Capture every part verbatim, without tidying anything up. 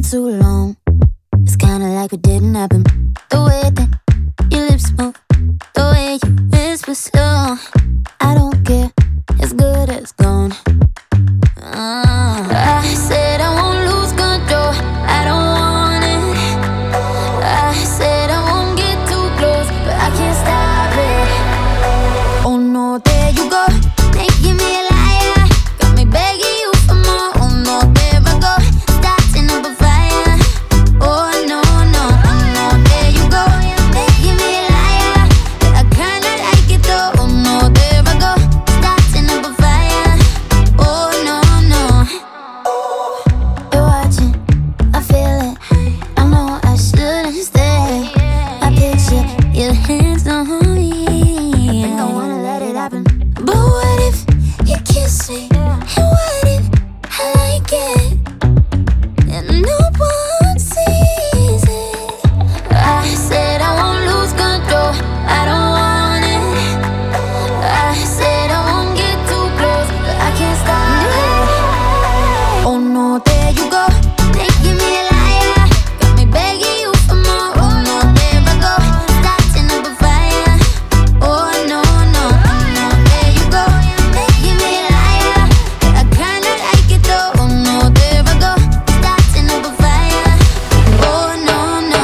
too long. It's kinda like it didn't happen. The way that your lips move, the way you whisper slow. I don't care, it's good as gone. uh, I said I won't lose control, I don't want it. I said I won't get too close, but I can't stop it. Oh no, there you go, making me a liar. Got me begging you for more. Oh no, there I go, starting up a fire. Oh no, no, oh no, there you go, making me a liar. But I kinda like it though. Oh no, there I go, starting up a fire. Oh no, no. You're watching, I feel it. I know I shouldn't stay. I picture your hands on me. I don't wanna let it happen. But what if you kiss me? And what if I like it? And no one sees it. I said I won't lose control, I don't want it. I said I won't get too close, but I can't stop it. Oh no, there you go, making me a liar. Got me begging you for more. Oh no, there I go, starting up a fire. Oh no, no, oh no, there you go, making me a liar. But I kinda like it though. Oh no, there I go, starting up a fire. Oh no, no.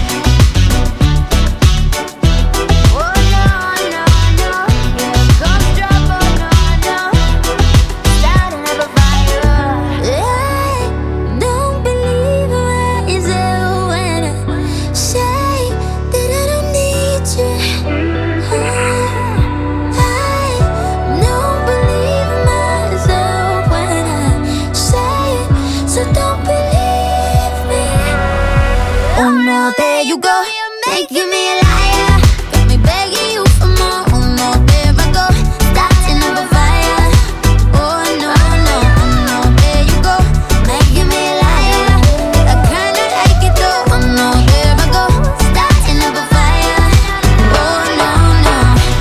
Oh no, no, no. Here comes trouble, no, no. Starting up a fire. I don't believe myself when I say that I don't need you. I don't believe myself when I say it, so don't believe me. Oh no, there you go, making me a liar. Got me begging you for more. Oh no, there I go, starting up a fire. Oh no, no, oh no, there you go, making me a liar. I kinda like it though. Oh no, there I go, starting up a fire. Oh no, no.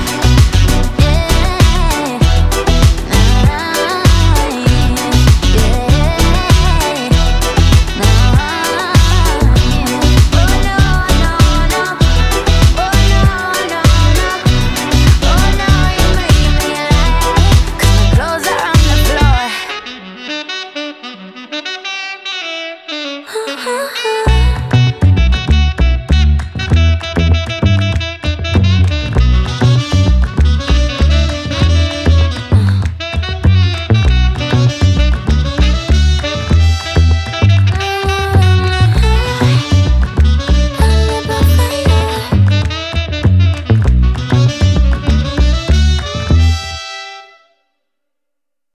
Yeah. Ha ha ha.